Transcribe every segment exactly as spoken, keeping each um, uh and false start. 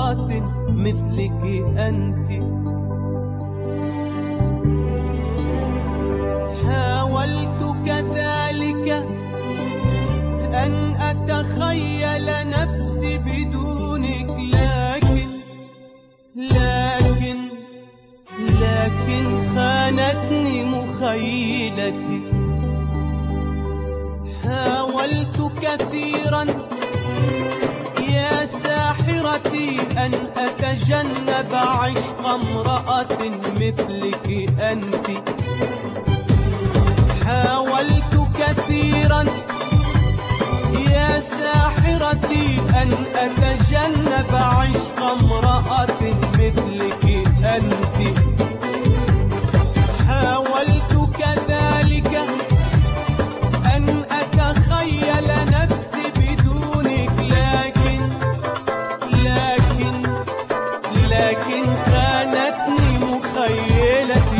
امرأة مثلك أنت. حاولت كذلك أن أتخيل نفسي بدونك، لكن لكن لكن خانتني مخيلتي. حاولت كثيرا يا ساحرتي أن أتجنب عشق امرأة مثلك أنت. حاولت كثيرا يا ساحرتي أن أتجنب عشق امرأة مثلك أنت. حاولت كذلك أن أتخيل نفسي بدونك، لكن لكن لكن خانتني مخيلتي.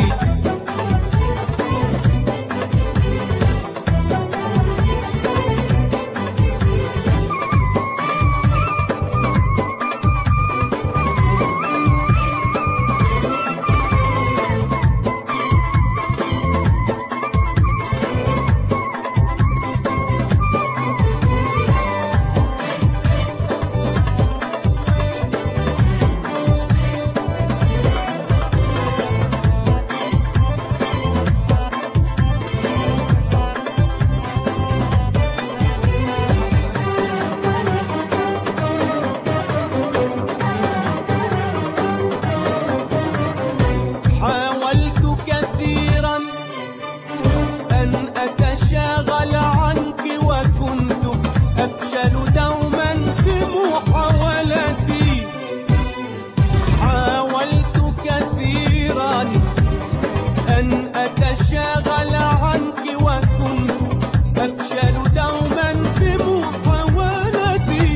أتشاغل عنك وكنت أفشل دوما في محاولتي. حاولت كثيرا أن أتشاغل عنك وكنت أفشل دوما في محاولتي.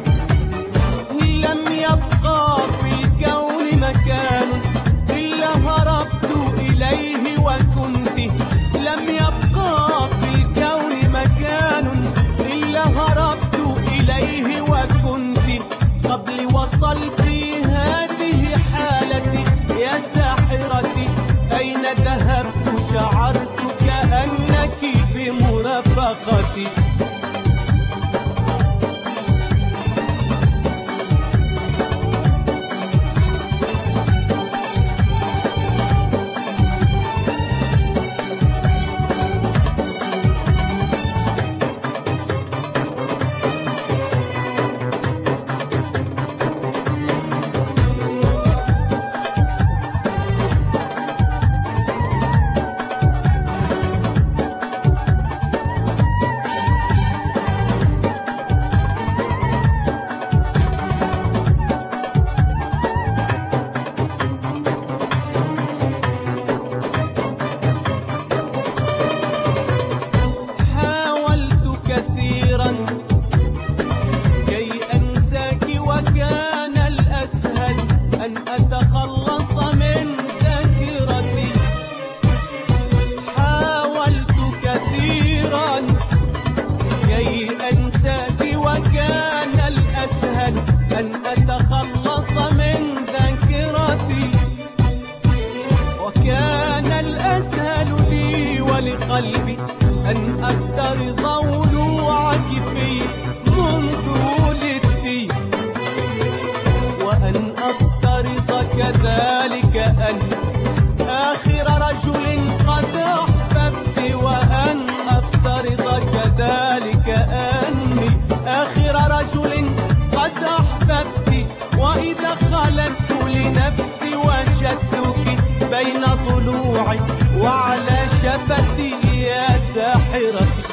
لم يبقى في الكون مكان إلا هربت إليه وكنت. لم يبقى في الكون مكان إلا هربت إليه وكنت. قبل وصلت هذه حالتي يا ساحرتي، أين ذهبت؟ شعرت كأنك بمرافقتي. أن أتخلص من ذاكرتي، وكان الأسهل لي ولقلبي أن أفترض ولوعك في منذ ولدت، وأن أفترض كذلك أن آخر رجل قد أحببت، وأن أفترض كذلك أني آخر رجل قد أحببت. وإذا خلدت لنفسي وجدتك بين ضلوعي وعلى شفتي يا ساحرتي.